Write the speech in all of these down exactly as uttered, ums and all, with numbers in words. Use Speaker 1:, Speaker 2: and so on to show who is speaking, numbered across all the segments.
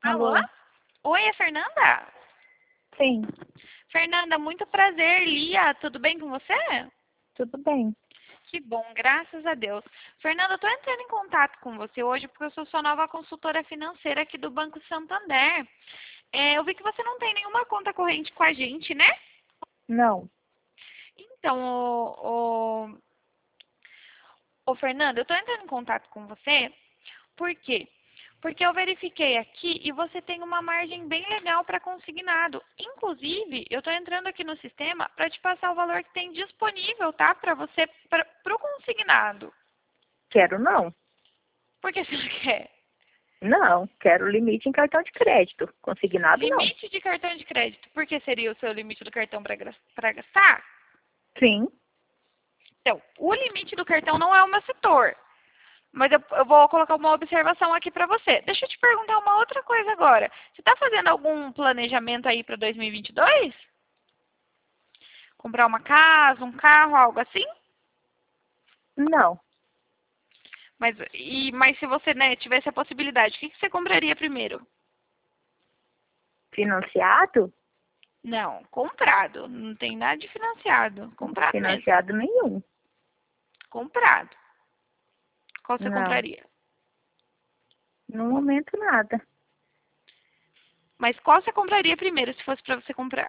Speaker 1: Alô?
Speaker 2: Alô?
Speaker 1: Oi, é Fernanda?
Speaker 2: Sim,
Speaker 1: Fernanda, muito prazer, Lia. Tudo bem com você?
Speaker 2: tudo bem.
Speaker 1: Que bom, graças a Deus. Fernanda, eu estou entrando em contato com você hoje porque eu sou sua nova consultora financeira aqui do Banco Santander. É, eu vi que você não tem nenhuma conta corrente com a gente, né?
Speaker 2: Não.
Speaker 1: Então, o, o, o Fernanda, eu estou entrando em contato com você. Por quê? Porque eu verifiquei aqui e você tem uma margem bem legal para consignado. Inclusive, eu estou entrando aqui no sistema para te passar o valor que tem disponível, tá? Para você, para o consignado.
Speaker 2: Quero não.
Speaker 1: Por que você não quer?
Speaker 2: Não, quero limite em cartão de crédito. Consignado, não.
Speaker 1: Limite de cartão de crédito. Por que seria o seu limite do cartão para gastar?
Speaker 2: Sim.
Speaker 1: Então, o limite do cartão não é o meu setor. Mas eu, eu vou colocar uma observação aqui para você. Deixa eu te perguntar uma outra coisa agora. Você está fazendo algum planejamento aí para dois mil e vinte e dois? Comprar uma casa, um carro, algo assim?
Speaker 2: Não.
Speaker 1: Mas, e, mas se você, né, tivesse a possibilidade, o que, que você compraria primeiro?
Speaker 2: Financiado?
Speaker 1: Não, comprado. Não tem nada de financiado. Comprado mesmo.
Speaker 2: Financiado nenhum.
Speaker 1: Comprado. Qual você
Speaker 2: Não.
Speaker 1: compraria?
Speaker 2: No momento, nada.
Speaker 1: Mas qual você compraria primeiro se fosse para você comprar?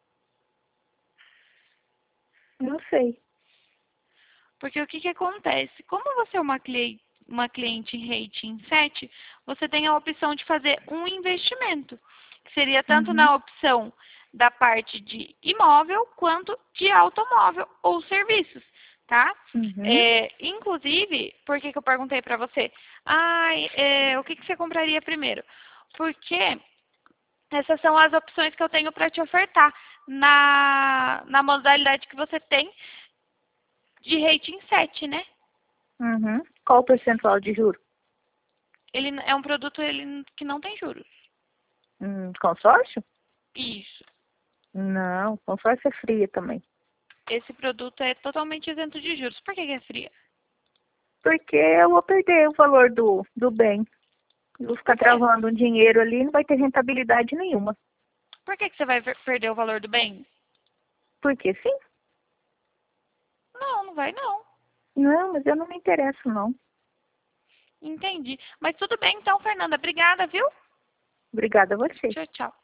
Speaker 2: Não sei.
Speaker 1: Porque o que, que acontece? Como você é uma cliente, uma cliente em rating sete, você tem a opção de fazer um investimento, que seria tanto
Speaker 2: Uhum.
Speaker 1: na opção da parte de imóvel quanto de automóvel ou serviços, tá?
Speaker 2: Uhum.
Speaker 1: É, inclusive, por que, que eu perguntei para você? Ah, é, o que, que você compraria primeiro? Porque essas são as opções que eu tenho para te ofertar na, na modalidade que você tem de rating sete, né?
Speaker 2: Uhum. Qual o percentual de juro?
Speaker 1: Ele é um produto ele, que não tem juros.
Speaker 2: Hum, consórcio?
Speaker 1: Isso.
Speaker 2: Não, consórcio é fria também.
Speaker 1: Esse produto é totalmente isento de juros. Por que, que é fria?
Speaker 2: Porque eu vou perder o valor do, do bem. Eu vou ficar
Speaker 1: Por quê?
Speaker 2: travando um dinheiro ali e não vai ter rentabilidade nenhuma.
Speaker 1: Por que, que você vai ver- perder o valor do bem?
Speaker 2: Porque sim?
Speaker 1: Não, não vai não.
Speaker 2: Não, mas eu não me interesso, não.
Speaker 1: Entendi. Mas tudo bem então, Fernanda. Obrigada, viu?
Speaker 2: Obrigada a você.
Speaker 1: Tchau, tchau.